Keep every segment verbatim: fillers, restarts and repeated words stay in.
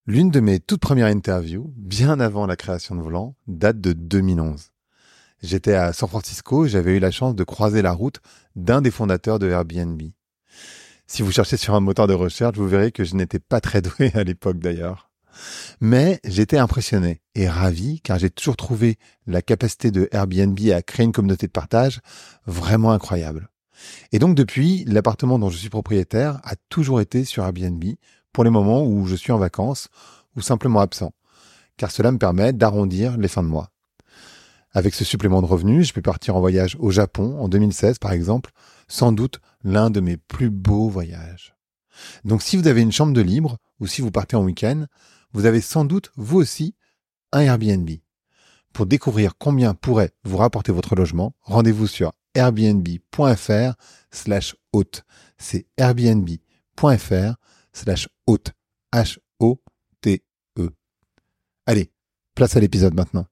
L'une de mes toutes premières interviews, bien avant la création de Volant, date de deux mille onze. J'étais à San Francisco et j'avais eu la chance de croiser la route d'un des fondateurs de Airbnb. Si vous cherchez sur un moteur de recherche, vous verrez que je n'étais pas très doué à l'époque d'ailleurs. Mais j'étais impressionné et ravi car j'ai toujours trouvé la capacité de Airbnb à créer une communauté de partage vraiment incroyable. Et donc depuis, l'appartement dont je suis propriétaire a toujours été sur Airbnb pour les moments où je suis en vacances ou simplement absent, car cela me permet d'arrondir les fins de mois. Avec ce supplément de revenus, je peux partir en voyage au Japon en deux mille seize par exemple, sans doute l'un de mes plus beaux voyages. Donc si vous avez une chambre de libre ou si vous partez en week-end, vous avez sans doute vous aussi un Airbnb. Pour découvrir combien pourrait vous rapporter votre logement, rendez-vous sur airbnb.fr slash hôte. C'est airbnb.fr slash hôte. H O T E. Allez, place à l'épisode maintenant.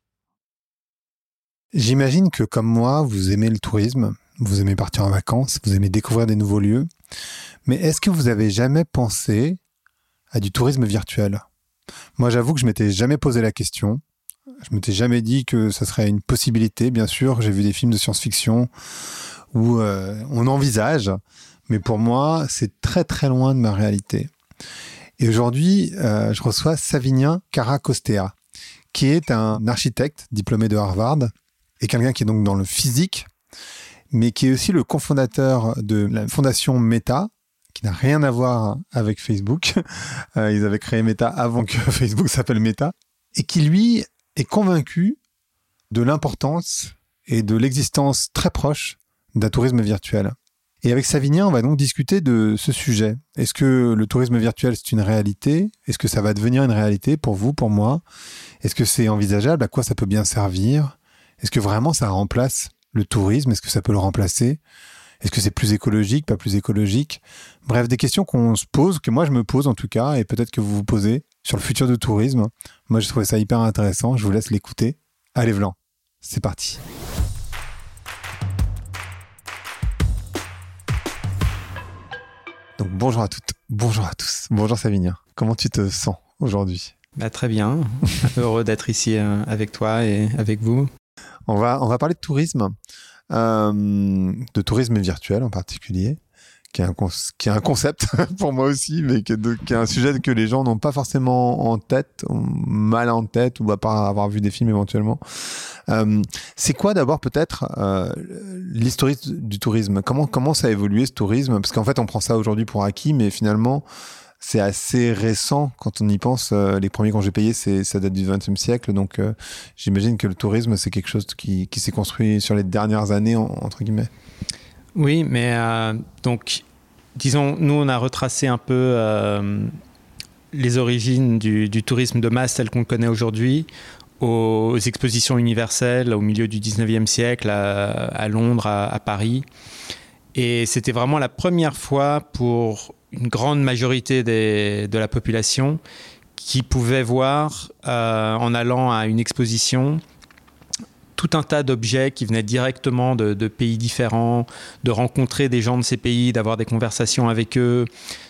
J'imagine que comme moi, vous aimez le tourisme, vous aimez partir en vacances, vous aimez découvrir des nouveaux lieux. Mais est-ce que vous avez jamais pensé à du tourisme virtuel ? Moi, j'avoue que je m'étais jamais posé la question. Je m'étais jamais dit que ça serait une possibilité. Bien sûr, j'ai vu des films de science-fiction où euh, on envisage, mais pour moi, c'est très très loin de ma réalité. Et aujourd'hui, euh, je reçois Savinien Karacostea, qui est un architecte diplômé de Harvard et quelqu'un qui est donc dans le physique, mais qui est aussi le cofondateur de la fondation Meta, qui n'a rien à voir avec Facebook. Euh, ils avaient créé Meta avant que Facebook s'appelle Meta, et qui lui est convaincu de l'importance et de l'existence très proche d'un tourisme virtuel. Et avec Savinien, on va donc discuter de ce sujet. Est-ce que le tourisme virtuel, c'est une réalité ? Est-ce que ça va devenir une réalité pour vous, pour moi ? Est-ce que c'est envisageable ? À quoi ça peut bien servir ? Est-ce que vraiment ça remplace le tourisme ? Est-ce que ça peut le remplacer ? Est-ce que c'est plus écologique, pas plus écologique ? Bref, des questions qu'on se pose, que moi je me pose en tout cas, et peut-être que vous vous posez sur le futur du tourisme. Moi, je trouvais ça hyper intéressant. Je vous laisse l'écouter. Allez, Vlan, c'est parti. Donc, bonjour à toutes, bonjour à tous. Bonjour Savinien. Comment tu te sens aujourd'hui ? Bah, très bien. Heureux d'être ici euh, avec toi et avec vous. On va, on va parler de tourisme, euh, de tourisme virtuel en particulier, qui est un, con- qui est un concept pour moi aussi, mais qui est, de, qui est un sujet que les gens n'ont pas forcément en tête, ont mal en tête, ou à part avoir vu des films éventuellement. Euh, c'est quoi d'abord peut-être euh, l'historique du tourisme ? Comment, comment ça a évolué ce tourisme ? Parce qu'en fait, on prend ça aujourd'hui pour acquis, mais finalement, c'est assez récent quand on y pense. Euh, les premiers congés payés, c'est, ça date du vingtième siècle. Donc, euh, j'imagine que le tourisme, c'est quelque chose qui, qui s'est construit sur les dernières années, en, entre guillemets. Oui, mais euh, donc, disons, nous, on a retracé un peu euh, les origines du, du tourisme de masse tel qu'on le connaît aujourd'hui, aux expositions universelles au milieu du dix-neuvième siècle, à, à Londres, à, à Paris. Et c'était vraiment la première fois pour une grande majorité des, de la population qui pouvait voir, euh, en allant à une exposition, tout un tas d'objets qui venaient directement de, de pays différents, de rencontrer des gens de ces pays, d'avoir des conversations avec eux,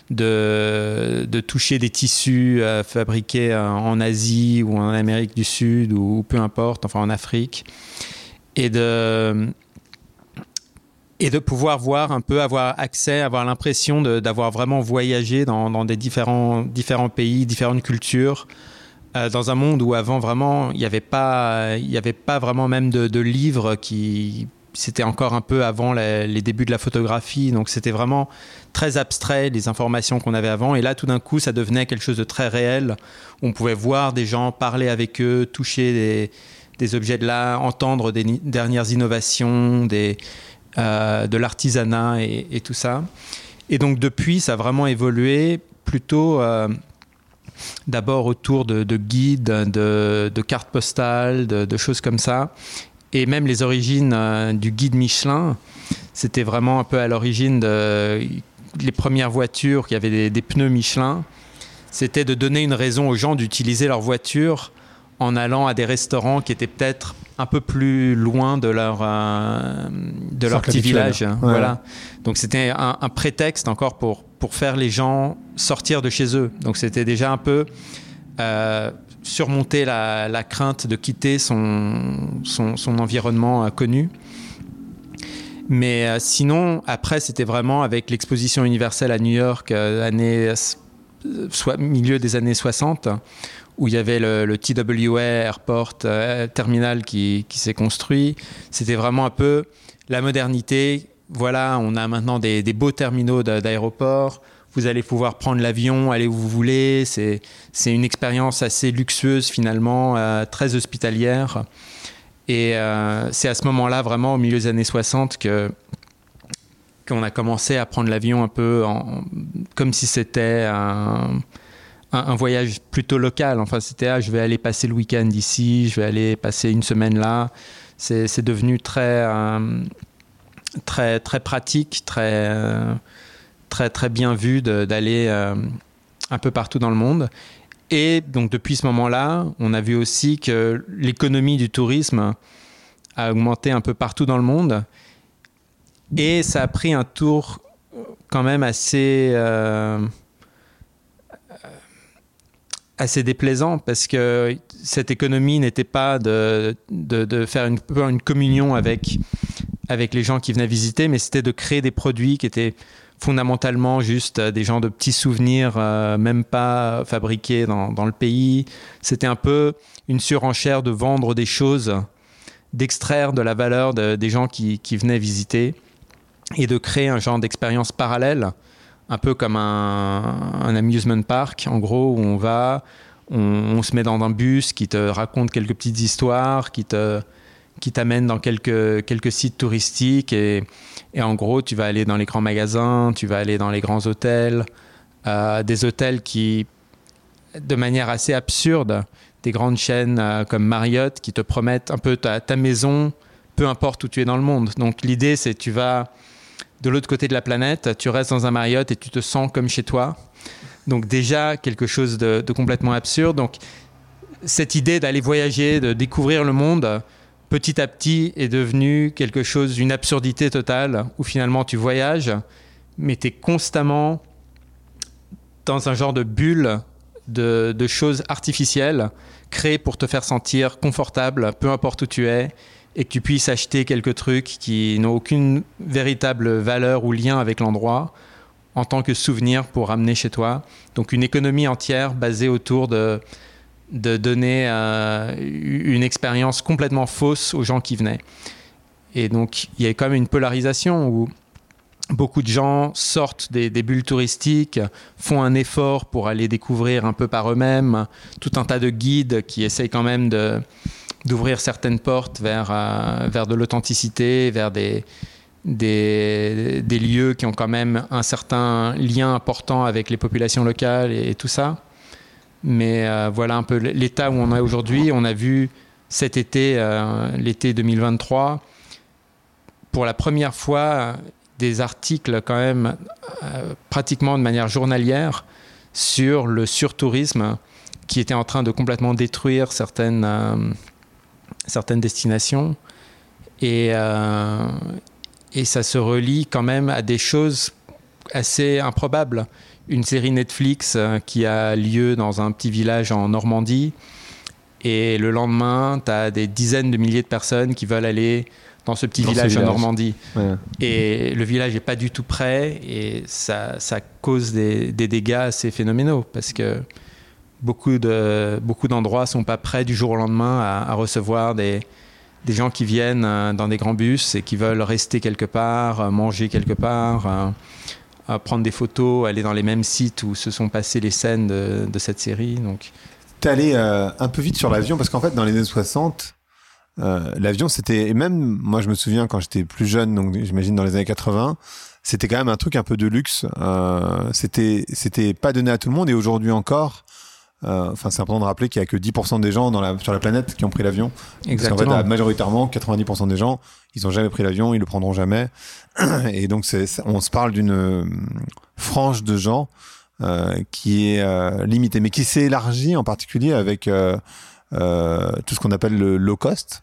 de, de toucher des tissus euh, fabriqués en Asie ou en Amérique du Sud ou, ou peu importe, enfin en Afrique, et de... Et de pouvoir voir un peu, avoir accès, avoir l'impression de, d'avoir vraiment voyagé dans, dans des différents, différents pays, différentes cultures, euh, dans un monde où avant vraiment, il n'y avait pas, il n'y avait pas vraiment même de, de livres qui... C'était encore un peu avant les, les débuts de la photographie, donc c'était vraiment très abstrait, les informations qu'on avait avant. Et là, tout d'un coup, ça devenait quelque chose de très réel. On pouvait voir des gens, parler avec eux, toucher des, des objets de là, entendre des ni- dernières innovations, des... Euh, de l'artisanat et, et tout ça. Et donc depuis, ça a vraiment évolué plutôt euh, d'abord autour de, de guides, de, de cartes postales, de, de choses comme ça. Et même les origines euh, du guide Michelin, c'était vraiment un peu à l'origine de les premières voitures qui avaient des, des pneus Michelin. C'était de donner une raison aux gens d'utiliser leur voiture en allant à des restaurants qui étaient peut-être un peu plus loin de leur, euh, de leur petit village. Ouais. Voilà. Donc c'était un, un prétexte encore pour, pour faire les gens sortir de chez eux. Donc c'était déjà un peu euh, surmonter la, la crainte de quitter son, son, son environnement euh, connu. Mais euh, sinon, après, c'était vraiment avec l'exposition universelle à New York, euh, année, soit, milieu des années soixante, où il y avait le, le T W A Airport euh, Terminal qui, qui s'est construit. C'était vraiment un peu la modernité. Voilà, on a maintenant des, des beaux terminaux d'aéroports. Vous allez pouvoir prendre l'avion, aller où vous voulez. C'est, c'est une expérience assez luxueuse finalement, euh, très hospitalière. Et euh, c'est à ce moment-là, vraiment au milieu des années soixante, que, qu'on a commencé à prendre l'avion un peu en, comme si c'était un... un voyage plutôt local. Enfin, c'était ah, je vais aller passer le week-end ici, je vais aller passer une semaine là. C'est, c'est devenu très, euh, très, très pratique, très, euh, très, très bien vu de, d'aller euh, un peu partout dans le monde. Et donc, depuis ce moment-là, on a vu aussi que l'économie du tourisme a augmenté un peu partout dans le monde. Et ça a pris un tour quand même assez... Euh, assez déplaisant parce que cette économie n'était pas de, de, de faire une, une communion avec, avec les gens qui venaient visiter, mais c'était de créer des produits qui étaient fondamentalement juste des genres de petits souvenirs, euh, même pas fabriqués dans, dans le pays. C'était un peu une surenchère de vendre des choses, d'extraire de la valeur de, des gens qui, qui venaient visiter et de créer un genre d'expérience parallèle, un peu comme un, un amusement park, en gros, où on va, on, on se met dans un bus qui te raconte quelques petites histoires, qui, te, qui t'amène dans quelques, quelques sites touristiques. Et, et en gros, tu vas aller dans les grands magasins, tu vas aller dans les grands hôtels, euh, des hôtels qui, de manière assez absurde, des grandes chaînes euh, comme Marriott qui te promettent un peu ta, ta maison, peu importe où tu es dans le monde. Donc l'idée, c'est que tu vas... de l'autre côté de la planète, tu restes dans un Marriott et tu te sens comme chez toi. Donc déjà, quelque chose de, de complètement absurde. Donc cette idée d'aller voyager, de découvrir le monde, petit à petit est devenue quelque chose, une absurdité totale, où finalement tu voyages, mais tu es constamment dans un genre de bulle de, de choses artificielles, créées pour te faire sentir confortable, peu importe où tu es, et que tu puisses acheter quelques trucs qui n'ont aucune véritable valeur ou lien avec l'endroit en tant que souvenir pour ramener chez toi. Donc une économie entière basée autour de, de donner euh, une expérience complètement fausse aux gens qui venaient. Et donc il y a quand même une polarisation où beaucoup de gens sortent des, des bulles touristiques, font un effort pour aller découvrir un peu par eux-mêmes, tout un tas de guides qui essayent quand même de... d'ouvrir certaines portes vers, euh, vers de l'authenticité, vers des, des, des lieux qui ont quand même un certain lien important avec les populations locales et, et tout ça. Mais euh, voilà un peu l'état où on est aujourd'hui. On a vu cet été, euh, l'été deux mille vingt-trois, pour la première fois, des articles quand même euh, pratiquement de manière journalière sur le surtourisme qui était en train de complètement détruire certaines... Euh, certaines destinations et, euh, et ça se relie quand même à des choses assez improbables. Une série Netflix euh, qui a lieu dans un petit village en Normandie et le lendemain, tu as des dizaines de milliers de personnes qui veulent aller dans ce petit dans village, village en Normandie. Ouais. Et le village n'est pas du tout prêt et ça, ça cause des, des dégâts assez phénoménaux parce que Beaucoup, de, beaucoup d'endroits ne sont pas prêts du jour au lendemain à, à recevoir des, des gens qui viennent dans des grands bus et qui veulent rester quelque part, manger quelque part, à prendre des photos, aller dans les mêmes sites où se sont passées les scènes de, de cette série. Donc... Tu es allé euh, un peu vite sur l'avion parce qu'en fait, dans les années soixante, euh, l'avion, c'était... Et même, moi, je me souviens quand j'étais plus jeune, donc j'imagine dans les années quatre-vingts, c'était quand même un truc un peu de luxe. Euh, c'était, c'était pas donné à tout le monde et aujourd'hui encore... Euh, enfin, c'est important de rappeler qu'il n'y a que dix pour cent des gens dans la, sur la planète qui ont pris l'avion. Exactement. Parce qu'en fait, majoritairement, quatre-vingt-dix pour cent des gens, ils n'ont jamais pris l'avion, ils le prendront jamais. Et donc, c'est, on se parle d'une euh, frange de gens euh, qui est euh, limitée, mais qui s'est élargie en particulier avec euh, euh, tout ce qu'on appelle le low cost.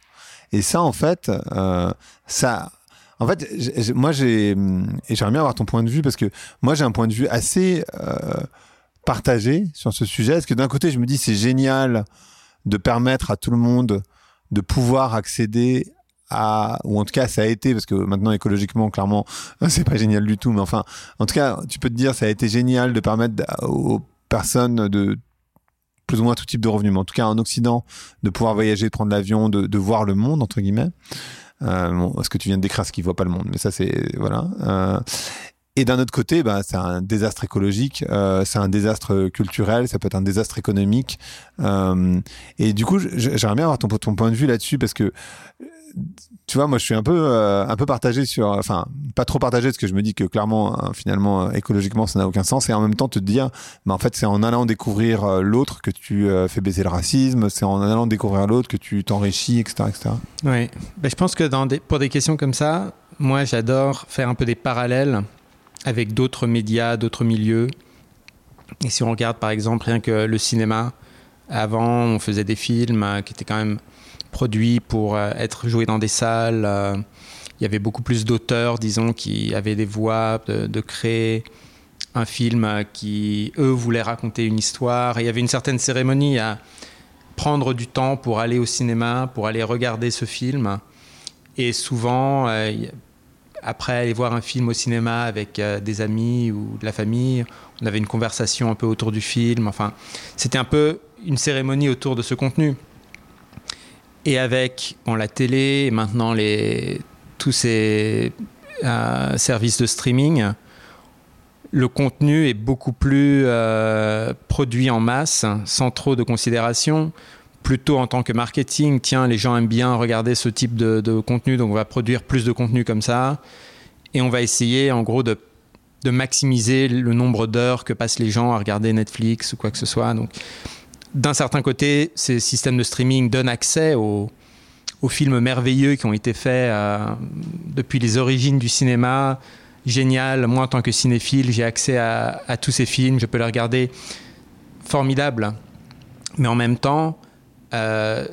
Et ça, en fait, euh, ça... En fait, j'ai, moi, j'ai... Et j'aimerais bien avoir ton point de vue, parce que moi, j'ai un point de vue assez euh, partagé sur ce sujet. Parce que d'un côté, je me dis, c'est génial de permettre à tout le monde de pouvoir accéder à... Ou en tout cas, ça a été, parce que maintenant, écologiquement, clairement, c'est pas génial du tout. Mais enfin, en tout cas, tu peux te dire, ça a été génial de permettre aux personnes de plus ou moins tout type de revenus, mais en tout cas en Occident, de pouvoir voyager, de prendre l'avion, de, de voir le monde, entre guillemets. Euh, bon, ce que tu viens de décrire, ce qui ne voit pas le monde, mais ça c'est... Voilà. Euh, et d'un autre côté, bah, c'est un désastre écologique, euh, c'est un désastre culturel, ça peut être un désastre économique. Euh, et du coup, j'aimerais bien avoir ton, ton point de vue là-dessus, parce que tu vois, moi je suis un peu euh, un peu partagé sur, enfin pas trop partagé, parce que je me dis que clairement euh, finalement euh, écologiquement ça n'a aucun sens, et en même temps te dire, mais en fait c'est en allant découvrir euh, l'autre que tu euh, fais baisser le racisme, c'est en allant découvrir l'autre que tu t'enrichis, etc., etc. Oui, ben, je pense que dans des, pour des questions comme ça, moi j'adore faire un peu des parallèles avec d'autres médias, d'autres milieux. Et si on regarde par exemple rien que le cinéma, avant on faisait des films euh, qui étaient quand même produits pour euh, être joués dans des salles. Euh, il y avait beaucoup plus d'auteurs, disons, qui avaient des voix de, de créer un film euh, qui, eux, voulaient raconter une histoire. Et il y avait une certaine cérémonie à prendre du temps pour aller au cinéma, pour aller regarder ce film. Et souvent, euh, après aller voir un film au cinéma avec euh, des amis ou de la famille, on avait une conversation un peu autour du film. Enfin, c'était un peu une cérémonie autour de ce contenu. Et avec bon, la télé et maintenant les, tous ces euh, services de streaming, le contenu est beaucoup plus euh, produit en masse, sans trop de considération, plutôt en tant que marketing. Tiens, les gens aiment bien regarder ce type de, de contenu, donc on va produire plus de contenu comme ça. Et on va essayer en gros de, de maximiser le nombre d'heures que passent les gens à regarder Netflix ou quoi que ce soit. Donc, d'un certain côté, ces systèmes de streaming donnent accès aux, aux films merveilleux qui ont été faits euh, depuis les origines du cinéma. Génial, moi en tant que cinéphile, j'ai accès à, à tous ces films, je peux les regarder. Formidable. Mais en même temps, euh,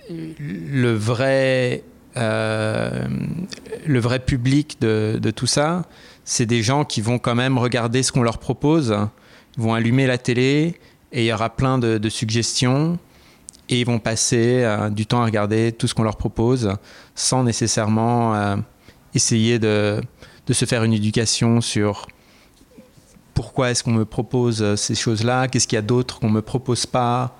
le, vrai, euh, le vrai public de, de tout ça, c'est des gens qui vont quand même regarder ce qu'on leur propose, ils vont allumer la télé, et il y aura plein de, de suggestions et ils vont passer euh, du temps à regarder tout ce qu'on leur propose sans nécessairement euh, essayer de, de se faire une éducation sur pourquoi est-ce qu'on me propose ces choses-là, qu'est-ce qu'il y a d'autre qu'on ne me propose pas.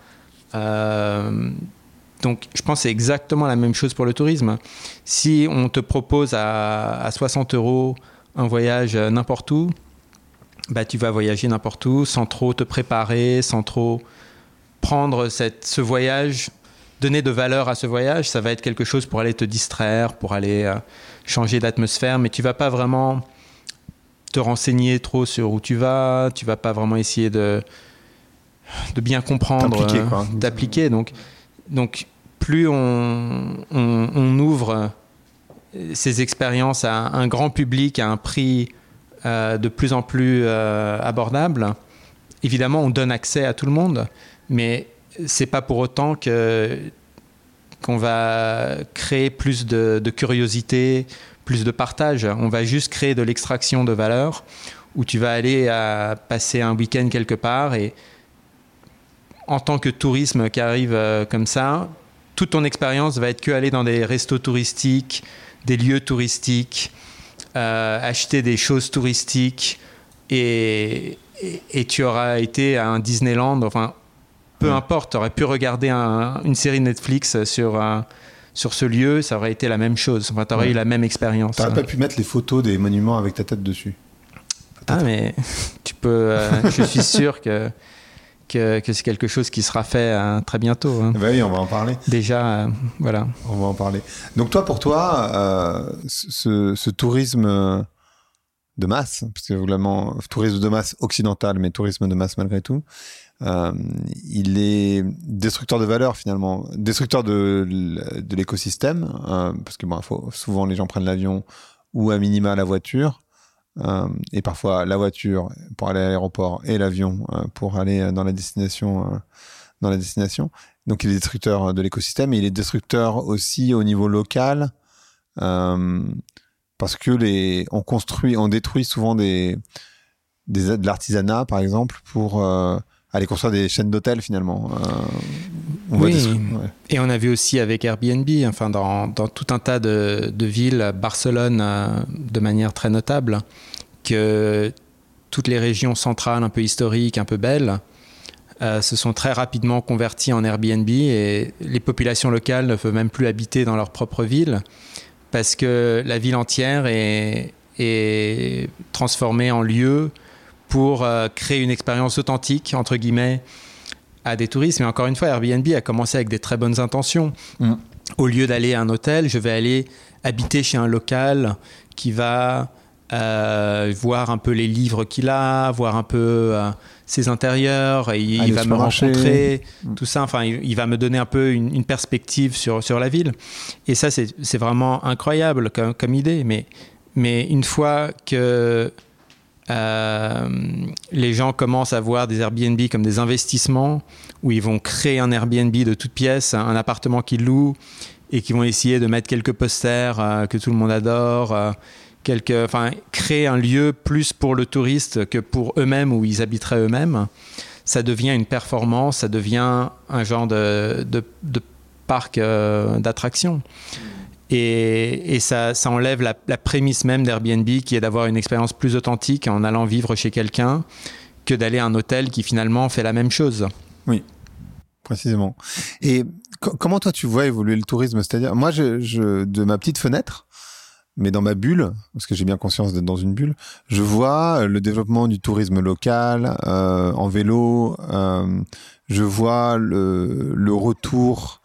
Euh, donc je pense que c'est exactement la même chose pour le tourisme. Si on te propose à, à soixante euros un voyage n'importe où, bah, tu vas voyager n'importe où sans trop te préparer, sans trop prendre cette, ce voyage, donner de valeur à ce voyage. Ça va être quelque chose pour aller te distraire, pour aller euh, changer d'atmosphère, mais tu ne vas pas vraiment te renseigner trop sur où tu vas, tu ne vas pas vraiment essayer de, de bien comprendre, t'appliquer, quoi. Euh, d'appliquer. Donc, donc plus on, on, on ouvre ces expériences à un grand public, à un prix Euh, de plus en plus euh, abordable. Évidemment, on donne accès à tout le monde, mais c'est pas pour autant que, qu'on va créer plus de, de curiosité, plus de partage. On va juste créer de l'extraction de valeur où tu vas aller à passer un week-end quelque part et en tant que tourisme qui arrive euh, comme ça, toute ton expérience va être que aller dans des restos touristiques, des lieux touristiques, Euh, acheter des choses touristiques et, et, et tu auras été à un Disneyland, enfin peu ouais. importe, tu aurais pu regarder un, une série Netflix sur, un, sur ce lieu, ça aurait été la même chose, enfin, tu aurais ouais. eu la même expérience. Tu n'aurais pas pu mettre les photos des monuments avec ta tête dessus. Peut-être. Ah mais tu peux, euh, je suis sûr que Que, que c'est quelque chose qui sera fait euh, très bientôt. Hein. Ben oui, on va en parler. Déjà, euh, voilà. On va en parler. Donc toi, pour toi, euh, ce, ce tourisme de masse, parce que vraiment, tourisme de masse occidental, mais tourisme de masse malgré tout, euh, il est destructeur de valeur finalement, destructeur de, de l'écosystème, euh, parce que bon, faut, souvent les gens prennent l'avion ou à minima la voiture. Euh, et parfois la voiture pour aller à l'aéroport et l'avion euh, pour aller dans la destination euh, dans la destination. Donc, il est destructeur de l'écosystème et il est destructeur aussi au niveau local euh, parce que les, on construit, on détruit souvent des, des, de l'artisanat, par exemple, pour euh, aller construire des chaînes d'hôtels, finalement. Euh, on oui, des... ouais. Et on a vu aussi avec Airbnb, enfin, dans, dans tout un tas de, de villes, Barcelone euh, de manière très notable, que toutes les régions centrales un peu historiques, un peu belles, euh, se sont très rapidement converties en Airbnb et les populations locales ne peuvent même plus habiter dans leur propre ville parce que la ville entière est, est transformée en lieu pour euh, créer une expérience authentique, entre guillemets, à des touristes. Mais encore une fois, Airbnb a commencé avec des très bonnes intentions. Mmh. Au lieu d'aller à un hôtel, je vais aller habiter chez un local qui va euh, voir un peu les livres qu'il a, voir un peu euh, ses intérieurs, et il, il va me rencontrer, mmh. tout ça. Enfin, il, il va me donner un peu une, une perspective sur, sur la ville. Et ça, c'est, c'est vraiment incroyable comme, comme idée. Mais, mais une fois que Euh, les gens commencent à voir des Airbnb comme des investissements où ils vont créer un Airbnb de toutes pièces, un appartement qu'ils louent et qui vont essayer de mettre quelques posters euh, que tout le monde adore, euh, quelques, enfin, créer un lieu plus pour le touriste que pour eux-mêmes où ils habiteraient eux-mêmes. Ça devient une performance, ça devient un genre de, de, de parc euh, d'attractions. Et, et ça, ça enlève la, la prémisse même d'Airbnb qui est d'avoir une expérience plus authentique en allant vivre chez quelqu'un que d'aller à un hôtel qui finalement fait la même chose. Oui, précisément. Et co- comment toi tu vois évoluer le tourisme ? C'est-à-dire, moi, je, je, de ma petite fenêtre, mais dans ma bulle, parce que j'ai bien conscience d'être dans une bulle, je vois le développement du tourisme local, euh, en vélo, euh, je vois le, le retour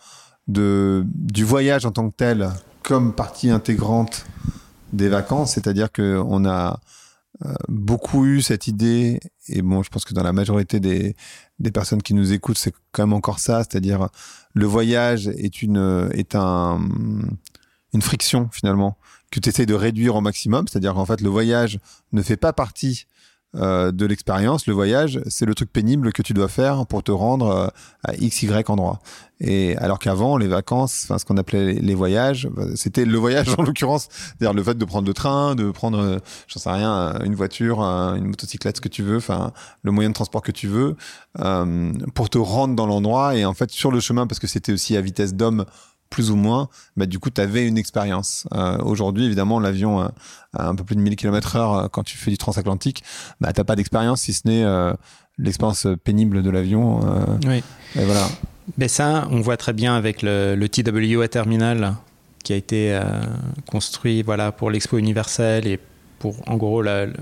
de, du voyage en tant que tel comme partie intégrante des vacances, c'est-à-dire qu'on a euh, beaucoup eu cette idée, et bon, je pense que dans la majorité des, des personnes qui nous écoutent, c'est quand même encore ça, c'est-à-dire le voyage est une, est un, une friction finalement, que tu essaies de réduire au maximum, c'est-à-dire qu'en fait le voyage ne fait pas partie Euh, de l'expérience. Le voyage, c'est le truc pénible que tu dois faire pour te rendre euh, à X, Y endroit. Et alors qu'avant, les vacances, enfin ce qu'on appelait les voyages, c'était le voyage en l'occurrence, c'est-à-dire le fait de prendre le train, de prendre, euh, j'en sais rien, une voiture, une motocyclette, ce que tu veux, enfin le moyen de transport que tu veux, euh, pour te rendre dans l'endroit. Et en fait, sur le chemin, parce que c'était aussi à vitesse d'homme, plus ou moins, bah, du coup, tu avais une expérience. Euh, aujourd'hui, évidemment, l'avion euh, à un peu plus de mille kilomètres heure, euh, quand tu fais du transatlantique, bah, tu n'as pas d'expérience, si ce n'est euh, l'expérience pénible de l'avion. Euh, oui. Et voilà. Mais ça, on voit très bien avec le, le T W A Terminal qui a été euh, construit voilà, pour l'Expo universelle et pour, en gros, la, le,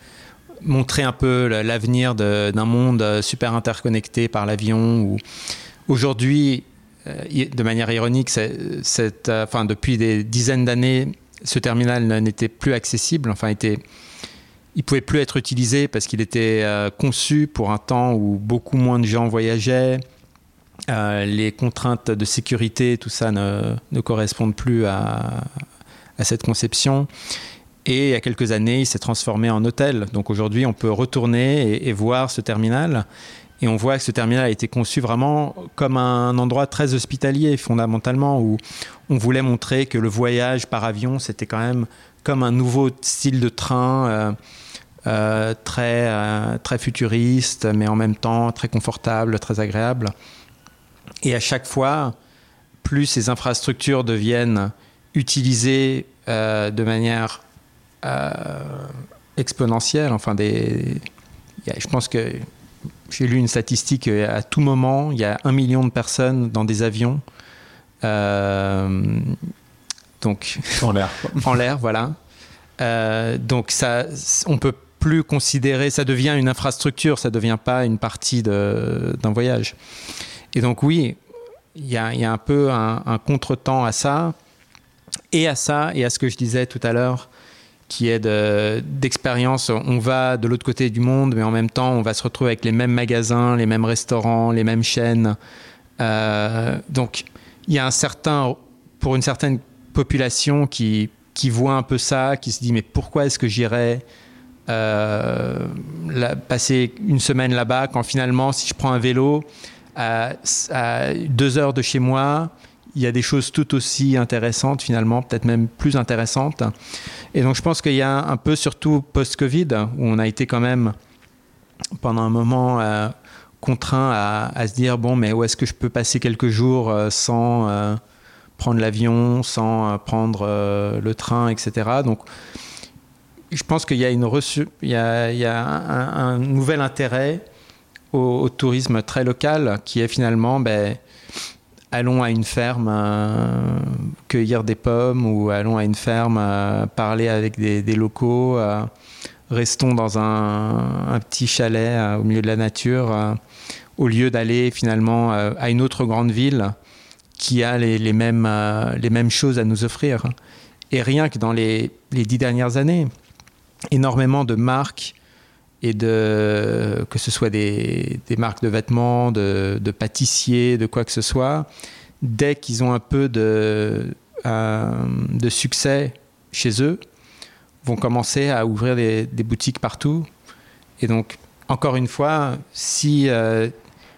montrer un peu l'avenir de, d'un monde super interconnecté par l'avion. Où aujourd'hui, de manière ironique, c'est, c'est, enfin, depuis des dizaines d'années, ce terminal n'était plus accessible. Enfin, était, il ne pouvait plus être utilisé parce qu'il était euh, conçu pour un temps où beaucoup moins de gens voyageaient. Euh, les contraintes de sécurité, tout ça ne, ne correspondent plus à, à cette conception. Et il y a quelques années, il s'est transformé en hôtel. Donc aujourd'hui, on peut retourner et, et voir ce terminal. Et on voit que ce terminal a été conçu vraiment comme un endroit très hospitalier, fondamentalement, où on voulait montrer que le voyage par avion, c'était quand même comme un nouveau style de train, euh, euh, très, euh, très futuriste, mais en même temps très confortable, très agréable. Et à chaque fois, plus ces infrastructures deviennent utilisées euh, de manière euh, exponentielle, enfin des, je pense que j'ai lu une statistique, à tout moment, il y a un million de personnes dans des avions. Euh, donc, en l'air. en l'air, voilà. Euh, donc, ça, on ne peut plus considérer... Ça devient une infrastructure, ça ne devient pas une partie de, d'un voyage. Et donc, oui, il y a, il y a un peu un, un contretemps à ça, et à ça, et à ce que je disais tout à l'heure, qui est de, d'expérience. On va de l'autre côté du monde, mais en même temps, on va se retrouver avec les mêmes magasins, les mêmes restaurants, les mêmes chaînes. Euh, donc, il y a un certain, pour une certaine population qui, qui voit un peu ça, qui se dit, mais pourquoi est-ce que j'irais euh, la, passer une semaine là-bas quand finalement, si je prends un vélo, à, à deux heures de chez moi, il y a des choses tout aussi intéressantes finalement, peut-être même plus intéressantes. Et donc je pense qu'il y a un peu, surtout post-Covid, où on a été quand même pendant un moment euh, contraint à, à se dire bon, mais où est-ce que je peux passer quelques jours euh, sans euh, prendre l'avion, sans euh, prendre euh, le train, et cetera. Donc je pense qu'il y a, une reçu, il y a, il y a un, un nouvel intérêt au, au tourisme très local qui est finalement ben, allons à une ferme euh, cueillir des pommes ou allons à une ferme euh, parler avec des, des locaux, euh, restons dans un, un petit chalet euh, au milieu de la nature euh, au lieu d'aller finalement euh, à une autre grande ville qui a les, les, mêmes, euh, les mêmes choses à nous offrir. Et rien que dans les, les dix dernières années, énormément de marques et de, que ce soit des, des marques de vêtements, de, de pâtissiers, de quoi que ce soit, dès qu'ils ont un peu de, euh, de succès chez eux, vont commencer à ouvrir des, des boutiques partout. Et donc, encore une fois, si euh,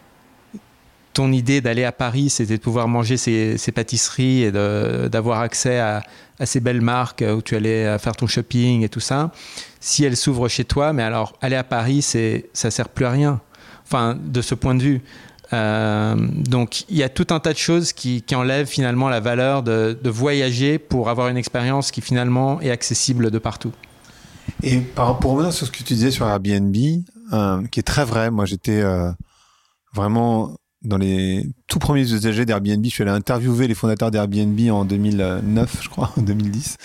ton idée d'aller à Paris, c'était de pouvoir manger ces, ces pâtisseries et de, d'avoir accès à, à ces belles marques où tu allais faire ton shopping et tout ça, si elles s'ouvrent chez toi, mais alors aller à Paris, c'est, ça ne sert plus à rien. Enfin, de ce point de vue. Euh, donc, il y a tout un tas de choses qui, qui enlèvent finalement la valeur de, de voyager pour avoir une expérience qui finalement est accessible de partout. Et par, pour revenir sur ce que tu disais sur Airbnb, euh, qui est très vrai, moi j'étais euh, vraiment dans les tout premiers usagers d'Airbnb. Je suis allé interviewer les fondateurs d'Airbnb en deux mille neuf, je crois, en deux mille dix.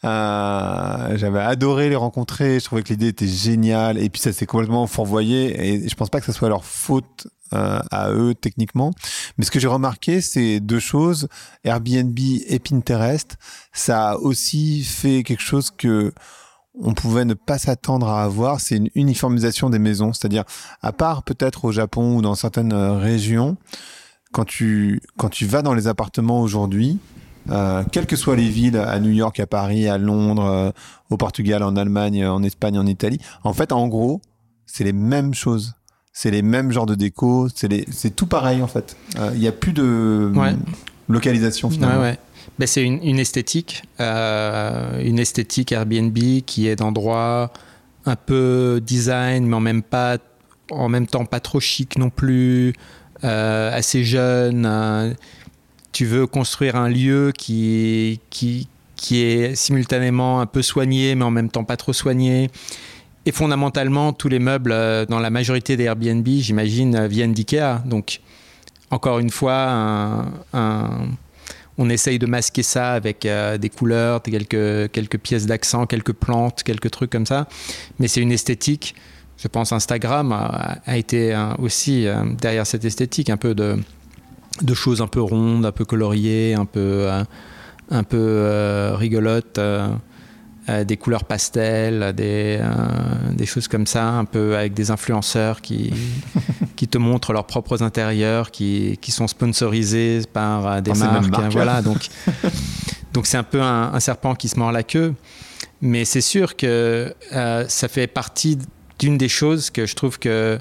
Euh, j'avais adoré les rencontrer. Je trouvais que l'idée était géniale. Et puis ça s'est complètement fourvoyé. Et je pense pas que ça soit leur faute euh, à eux techniquement. Mais ce que j'ai remarqué, c'est deux choses. Airbnb et Pinterest, ça a aussi fait quelque chose que on pouvait ne pas s'attendre à avoir, c'est une uniformisation des maisons. C'est-à-dire, à part peut-être au Japon ou dans certaines régions, quand tu, quand tu vas dans les appartements aujourd'hui, euh, quelles que soient les villes, à New York, à Paris, à Londres, euh, au Portugal, en Allemagne, en Espagne, en Italie, en fait, en gros, c'est les mêmes choses. C'est les mêmes genres de déco, c'est, les, c'est tout pareil, en fait. Il euh, n'y a plus de ouais. localisation, finalement. Ouais, ouais. Ben, c'est une, une esthétique, euh, une esthétique Airbnb qui est d'endroits un peu design, mais en même, pas, en même temps pas trop chic non plus, euh, assez jeune. Euh, tu veux construire un lieu qui, qui, qui est simultanément un peu soigné, mais en même temps pas trop soigné. Et fondamentalement, tous les meubles euh, dans la majorité des Airbnb, j'imagine, viennent d'IKEA. Donc, encore une fois, un... un on essaye de masquer ça avec euh, des couleurs, quelques, quelques pièces d'accent, quelques plantes, quelques trucs comme ça. Mais c'est une esthétique. Je pense Instagram a, a été euh, aussi euh, derrière cette esthétique, un peu de, de choses un peu rondes, un peu coloriées, un peu, euh, un peu euh, rigolotes, euh, euh, des couleurs pastel, des, euh, des choses comme ça, un peu avec des influenceurs qui... qui te montrent leurs propres intérieurs, qui, qui sont sponsorisés par euh, des oh, marques. marques. Voilà, donc, donc c'est un peu un, un serpent qui se mord la queue. Mais c'est sûr que euh, ça fait partie d'une des choses que je trouve que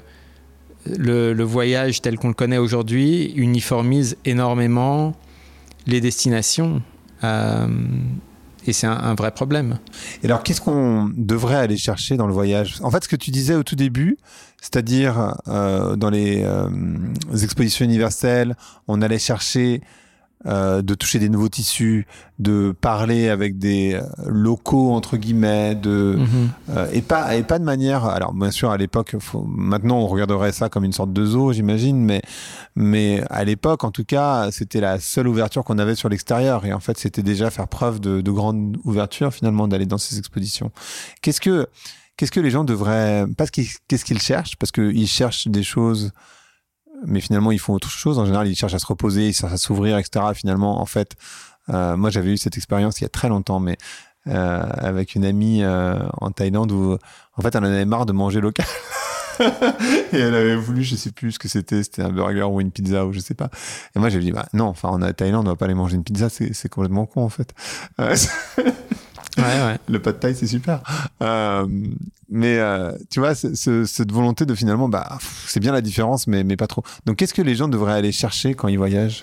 le, le voyage tel qu'on le connaît aujourd'hui uniformise énormément les destinations. Euh, Et c'est un, un vrai problème. Et alors, qu'est-ce qu'on devrait aller chercher dans le voyage ? En fait, ce que tu disais au tout début, c'est-à-dire euh, dans les, euh, les expositions universelles, on allait chercher euh, de toucher des nouveaux tissus, de parler avec des locaux, entre guillemets, de, mm-hmm. euh, et, pas, et pas de manière... Alors, bien sûr, à l'époque, faut, maintenant, on regarderait ça comme une sorte de zoo, j'imagine, mais, mais à l'époque, en tout cas, c'était la seule ouverture qu'on avait sur l'extérieur. Et en fait, c'était déjà faire preuve de, de grande ouverture, finalement, d'aller dans ces expositions. Qu'est-ce que, qu'est-ce que les gens devraient... Parce qu'ils, qu'est-ce qu'ils cherchent ? Parce qu'ils cherchent des choses... mais finalement ils font autre chose. En général, ils cherchent à se reposer, ils cherchent à s'ouvrir, et cetera. Finalement, en fait, euh, moi j'avais eu cette expérience il y a très longtemps, mais euh, avec une amie euh, en Thaïlande où en fait elle en avait marre de manger local. Et elle avait voulu, je sais plus ce que c'était, c'était un burger ou une pizza ou je sais pas. Et moi j'ai dit bah non, enfin on est à Thaïlande, on va pas aller manger une pizza, c'est, c'est complètement con en fait. Euh, Ouais, ouais. Le pad thai, c'est super. Euh, mais euh, tu vois, ce, ce, cette volonté de finalement, bah, pff, c'est bien la différence, mais, mais pas trop. Donc, qu'est-ce que les gens devraient aller chercher quand ils voyagent?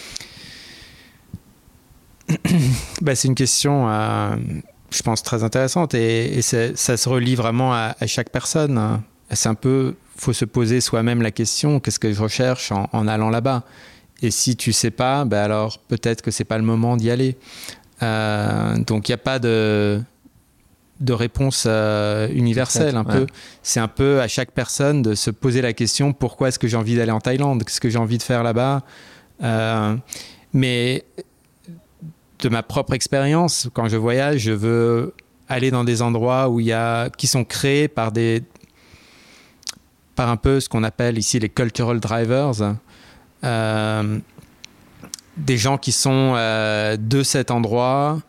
Bah, c'est une question, euh, je pense, très intéressante et, et ça se relie vraiment à, à chaque personne. C'est un peu, il faut se poser soi-même la question, qu'est-ce que je recherche en, en allant là-bas? Et si tu ne sais pas, bah alors peut-être que ce n'est pas le moment d'y aller. Euh, donc il n'y a pas de, de réponse euh, universelle. Un peu. Ouais. C'est un peu à chaque personne de se poser la question, pourquoi est-ce que j'ai envie d'aller en Thaïlande? Qu'est-ce que j'ai envie de faire là-bas? euh, Mais de ma propre expérience, quand je voyage, je veux aller dans des endroits où il y a, qui sont créés par, des, par un peu ce qu'on appelle ici les cultural drivers. Euh, des gens qui sont euh, de cet endroit,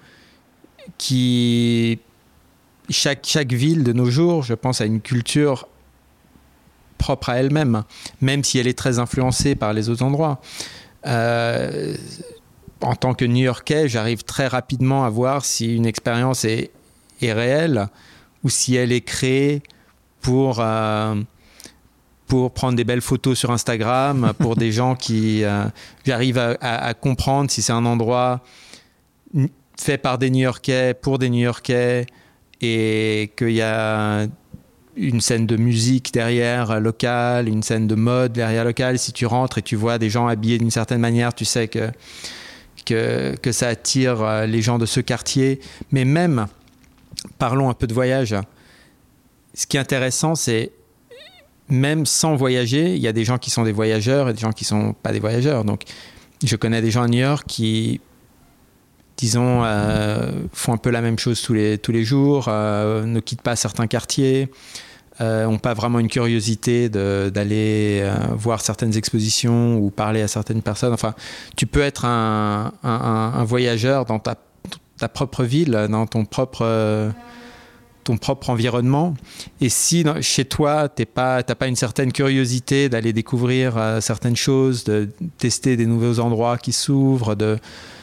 qui chaque, chaque ville de nos jours, je pense, a une culture propre à elle-même, même si elle est très influencée par les autres endroits. Euh, en tant que New-Yorkais, j'arrive très rapidement à voir si une expérience est, est réelle ou si elle est créée pour... Euh, pour prendre des belles photos sur Instagram, pour des gens qui... Euh, j'arrive à, à, à comprendre si c'est un endroit fait par des New-Yorkais, pour des New-Yorkais, et qu'il y a une scène de musique derrière locale, une scène de mode derrière locale. Si tu rentres et tu vois des gens habillés d'une certaine manière, tu sais que, que, que ça attire les gens de ce quartier. Mais même, parlons un peu de voyage. Ce qui est intéressant, c'est même sans voyager, il y a des gens qui sont des voyageurs et des gens qui ne sont pas des voyageurs. Donc, je connais des gens à New York qui, disons, euh, font un peu la même chose tous les, tous les jours, euh, ne quittent pas certains quartiers, euh, n'ont pas vraiment une curiosité de, d'aller euh, voir certaines expositions ou parler à certaines personnes. Enfin, tu peux être un, un, un voyageur dans ta, ta propre ville, dans ton propre... Euh, ton propre environnement. Et si chez toi, tu n'as pas, pas une certaine curiosité d'aller découvrir euh, certaines choses, de tester des nouveaux endroits qui s'ouvrent, de,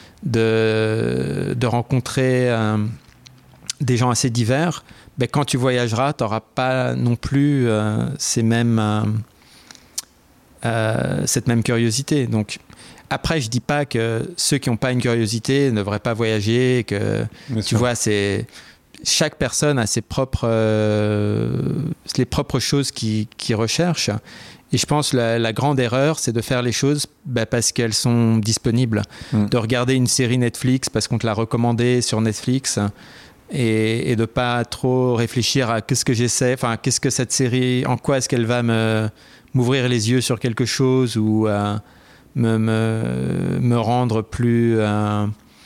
de, de rencontrer euh, des gens assez divers, ben, quand tu voyageras, tu n'auras pas non plus euh, ces mêmes, euh, euh, cette même curiosité. Donc, après, je ne dis pas que ceux qui n'ont pas une curiosité ne devraient pas voyager, que Bien tu sûr. vois, c'est... Chaque personne a ses propres, euh, les propres choses qu'il, qu'il recherche. Et je pense que la, la grande erreur, c'est de faire les choses bah, parce qu'elles sont disponibles. Mm. De regarder une série Netflix parce qu'on te l'a recommandée sur Netflix et, et de ne pas trop réfléchir à qu'est-ce que j'essaie, enfin, qu'est-ce que cette série, en quoi est-ce qu'elle va me, m'ouvrir les yeux sur quelque chose ou euh, me, me, me rendre plus... Euh,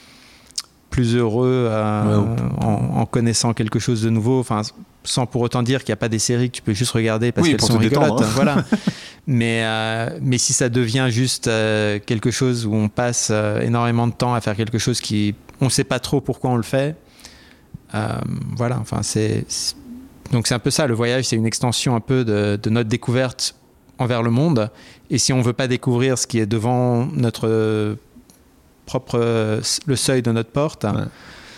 plus heureux euh, ouais, en, en connaissant quelque chose de nouveau, enfin, sans pour autant dire qu'il n'y a pas des séries que tu peux juste regarder parce oui, qu'elles sont rigolotes. Détendre, hein. Voilà. mais, euh, mais si ça devient juste euh, quelque chose où on passe euh, énormément de temps à faire quelque chose qui on ne sait pas trop pourquoi on le fait, euh, voilà, enfin, c'est, c'est... Donc c'est un peu ça, le voyage, c'est une extension un peu de, de notre découverte envers le monde. Et si on ne veut pas découvrir ce qui est devant notre... propre le seuil de notre porte, ouais.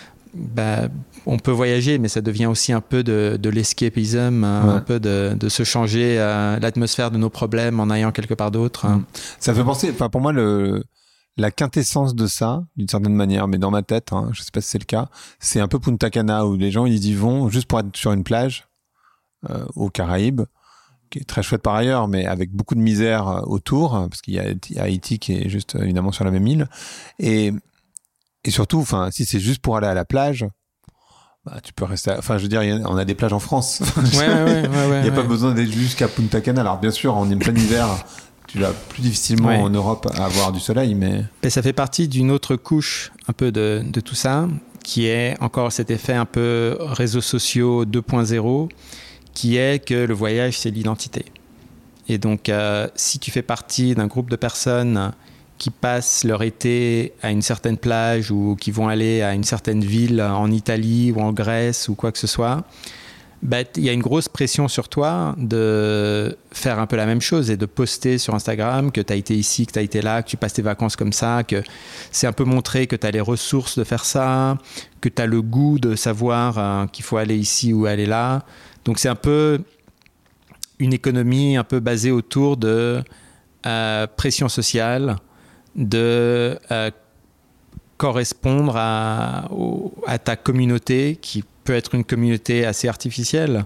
bah, on peut voyager, mais ça devient aussi un peu de, de l'escapisme, ouais. un peu de, de se changer euh, l'atmosphère de nos problèmes en allant quelque part d'autre. Mmh. Ça fait penser, enfin pour moi, le, la quintessence de ça, d'une certaine manière, mais dans ma tête, hein, je sais pas si c'est le cas, c'est un peu Punta Cana où les gens ils y vont juste pour être sur une plage euh, aux Caraïbes, qui est très chouette par ailleurs, mais avec beaucoup de misère autour, parce qu'il y a, il y a Haïti qui est juste évidemment sur la même île. Et, et surtout, enfin, si c'est juste pour aller à la plage, bah, tu peux rester. À, enfin, je veux dire, a, on a des plages en France. Ouais, ouais, ouais, ouais, il n'y a ouais. pas besoin d'être jusqu'à Punta Cana. Alors, bien sûr, en plein hiver, tu vas plus difficilement ouais. en Europe à avoir du soleil, mais. Et ça fait partie d'une autre couche un peu de, de tout ça, qui est encore cet effet un peu réseaux sociaux deux point zéro. Qui est que le voyage, c'est l'identité. Et donc, euh, si tu fais partie d'un groupe de personnes qui passent leur été à une certaine plage ou qui vont aller à une certaine ville en Italie ou en Grèce ou quoi que ce soit, bah, il y a une grosse pression sur toi de faire un peu la même chose et de poster sur Instagram que tu as été ici, que tu as été là, que tu passes tes vacances comme ça, que c'est un peu montrer que tu as les ressources de faire ça, que tu as le goût de savoir euh, qu'il faut aller ici ou aller là. Donc c'est un peu une économie un peu basée autour de euh, pression sociale, de euh, correspondre à, au, à ta communauté qui peut être une communauté assez artificielle,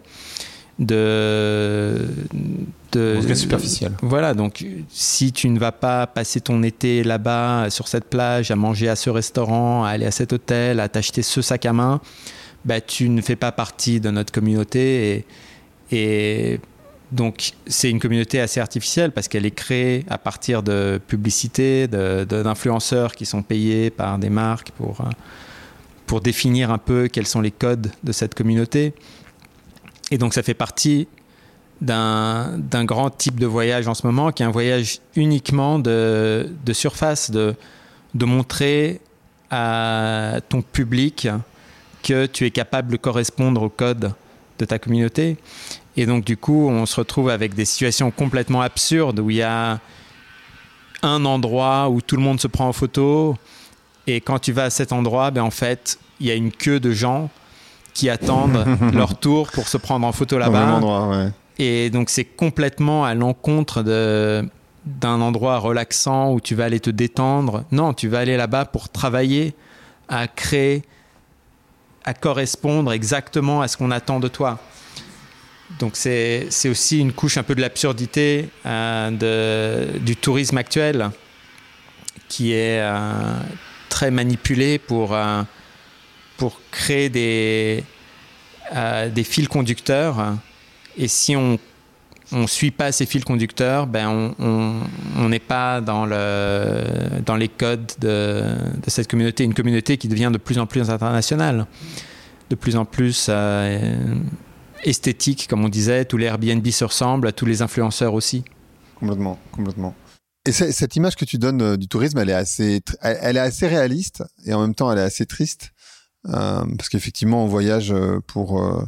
de, de en tout cas superficielle. Voilà, donc si tu ne vas pas passer ton été là-bas sur cette plage, à manger à ce restaurant, à aller à cet hôtel, à t'acheter ce sac à main, bah, tu ne fais pas partie de notre communauté et, et donc c'est une communauté assez artificielle parce qu'elle est créée à partir de publicités, de, de, d'influenceurs qui sont payés par des marques pour pour définir un peu quels sont les codes de cette communauté. Et donc, ça fait partie d'un, d'un grand type de voyage en ce moment, qui est un voyage uniquement de, de surface, de, de montrer à ton public que tu es capable de correspondre aux codes de ta communauté. Et donc, du coup, on se retrouve avec des situations complètement absurdes où il y a un endroit où tout le monde se prend en photo. Et quand tu vas à cet endroit, ben en fait, il y a une queue de gens qui attendent leur tour pour se prendre en photo là-bas. Au même endroit, ouais. Et donc, c'est complètement à l'encontre de, d'un endroit relaxant où tu vas aller te détendre. Non, tu vas aller là-bas pour travailler à créer, à correspondre exactement à ce qu'on attend de toi. Donc, c'est, c'est aussi une couche un peu de l'absurdité euh, de, du tourisme actuel qui est... Euh, très manipulé pour, euh, pour créer des, euh, des fils conducteurs. Et si on ne suit pas ces fils conducteurs, ben on n'est pas dans, le, dans les codes de, de cette communauté. Une communauté qui devient de plus en plus internationale, de plus en plus euh, esthétique, comme on disait. Tous les Airbnb se ressemblent, tous les influenceurs aussi. Complètement, complètement. Et cette image que tu donnes euh, du tourisme, elle est assez, elle, elle est assez réaliste et en même temps, elle est assez triste euh, parce qu'effectivement, on voyage pour euh,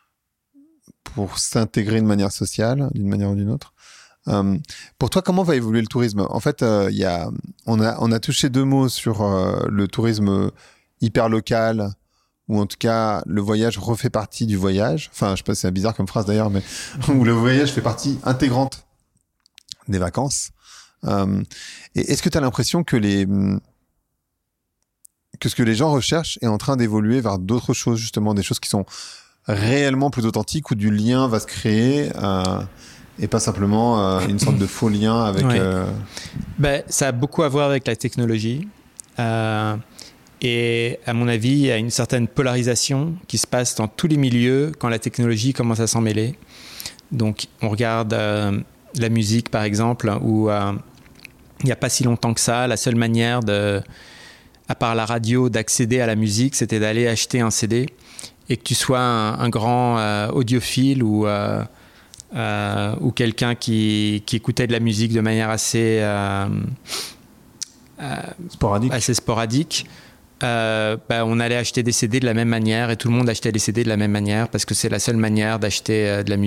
pour s'intégrer de manière sociale, d'une manière ou d'une autre. Euh, pour toi, comment va évoluer le tourisme ? En fait, euh, il y a, on a, on a touché deux mots sur euh, le tourisme hyper local, ou en tout cas, le voyage refait partie du voyage. Enfin, je sais pas, c'est bizarre comme phrase d'ailleurs, mais où le voyage fait partie intégrante des vacances. Euh, et est-ce que tu as l'impression que les que ce que les gens recherchent est en train d'évoluer vers d'autres choses, justement, des choses qui sont réellement plus authentiques, où du lien va se créer euh, et pas simplement euh, une sorte de faux lien avec... Oui. Euh... Ben, ça a beaucoup à voir avec la technologie. Euh, et à mon avis, il y a une certaine polarisation qui se passe dans tous les milieux quand la technologie commence à s'en mêler. Donc, on regarde euh, la musique, par exemple, où... Euh, il n'y a pas si longtemps que ça, la seule manière, de, à part la radio, d'accéder à la musique, c'était d'aller acheter un C D et que tu sois un, un grand euh, audiophile ou, euh, euh, ou quelqu'un qui, qui écoutait de la musique de manière assez, euh, euh, sporadique. assez sporadique. Euh, bah, on allait acheter des C D de la même manière et tout le monde achetait des C D de la même manière parce que c'est la seule manière d'acheter euh, de la musique.